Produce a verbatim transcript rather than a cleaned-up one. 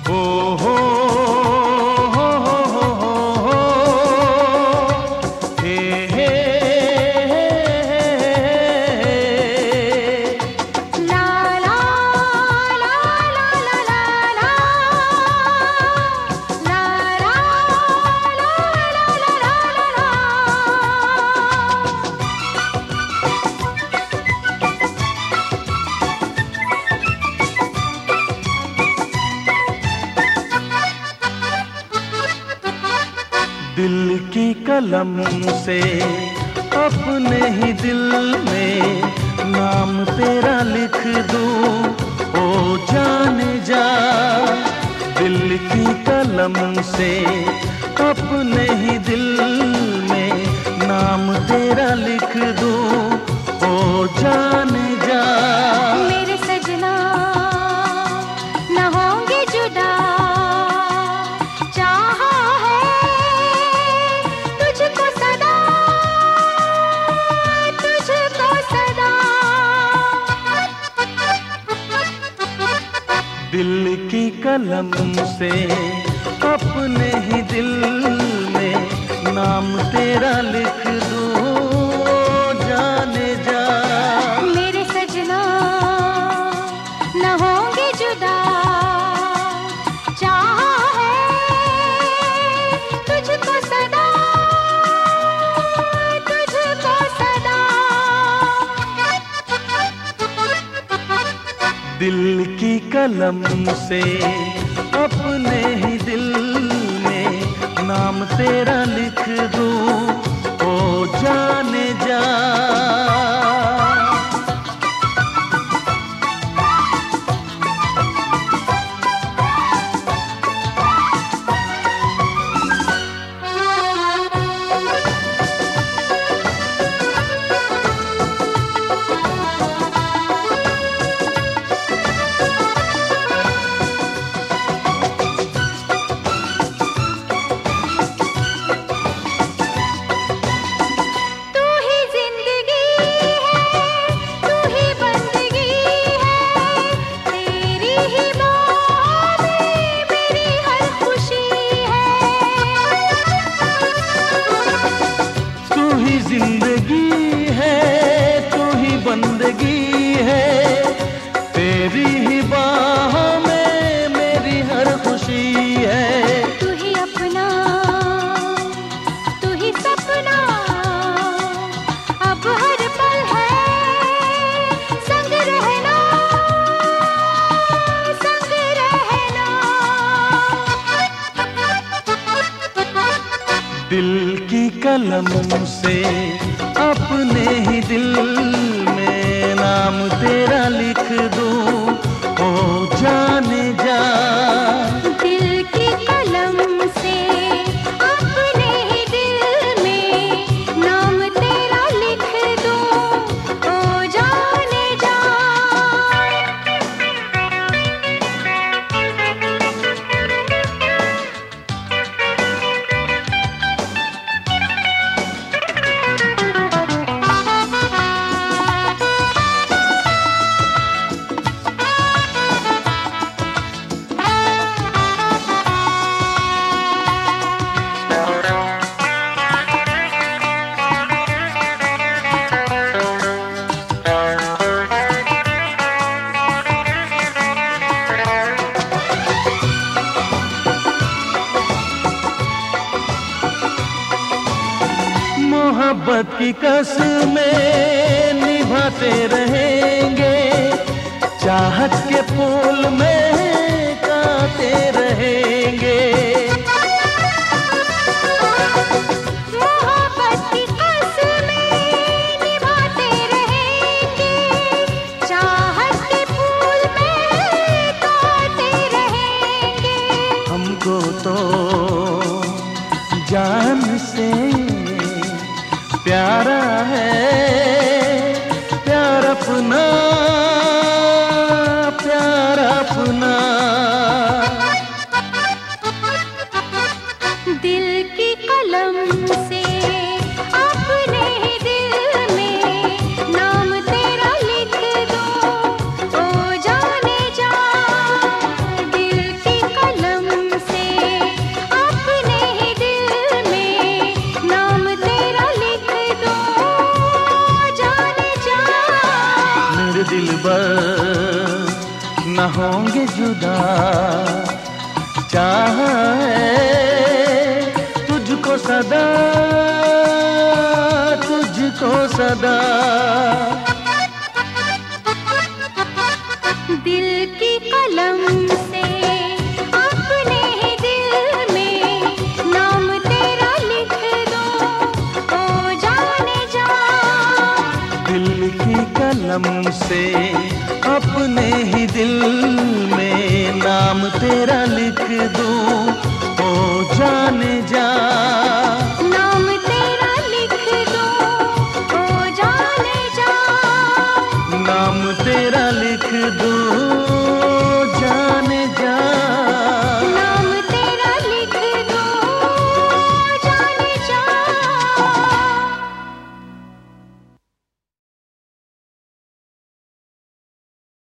ओ हो हो हो हो हो हे हे ला ला ला ला ला ला ला ला ला ला ला ला। दिल की कलम से अपने ही दिल में नाम तेरा लिख दूं, ओ जाने जा। दिल की कलम से अपने ही दिल में नाम तेरा लिख दूं, ओ जाने जा। मेरे सजना न होंगे जुदा, चाहा है तुझको सदा, तुझको सदा। दिल की कलम से अपने ही दिल में नाम तेरा लिख दूं, जाने जा। मेरे सजना न होंगे जुदा, चाहा है तुझको सदा, तुझको सदा। दिल की कलम से अपने ही दिल में नाम तेरा लिख दूं, ओ जाने जा। तू ही जिंदगी है, तू ही बंदगी है, तेरी ही बाहों में मेरी हर खुशी है। तू ही जिंदगी है, तू ही बंदगी है, तेरी ही बाहों में मेरी हर खुशी है। तू ही अपना, तू ही सपना, अब हर पल है संग रहना, संग रहना। दिल की कलम से अपने ही दिल में नाम तेरा लिख दूं, ओ जाने जा। दिल की कलम से अपने ही दिल में नाम तेरा लिख दूं, ओ जाने जा। मोहब्बत की कसमें निभाते रहेंगे, चाहत के फूल में काते रहेंगे। मोहब्बत की कसमें निभाते रहेंगे, चाहत के फूल में काते रहेंगे। हमको तो जान से प्यारा है, प्यार अपना, प्यार अपना। दिल की कलम से अपने ही दिल में नाम तेरा लिख दूं, ओ जाने जा। दिल की कलम न होंगे जुदा। चाहे तुझको सदा, तुझको सदा। दिल की कलम से अपने ही दिल में नाम तेरा लिख दूं, ओ जाने जा। दिल की कलम से अपने ही दिल में नाम तेरा लिख दूं, ओ जाने जा। नाम तेरा लिख दूं, ओ जाने जा। नाम तेरा लिख दूं,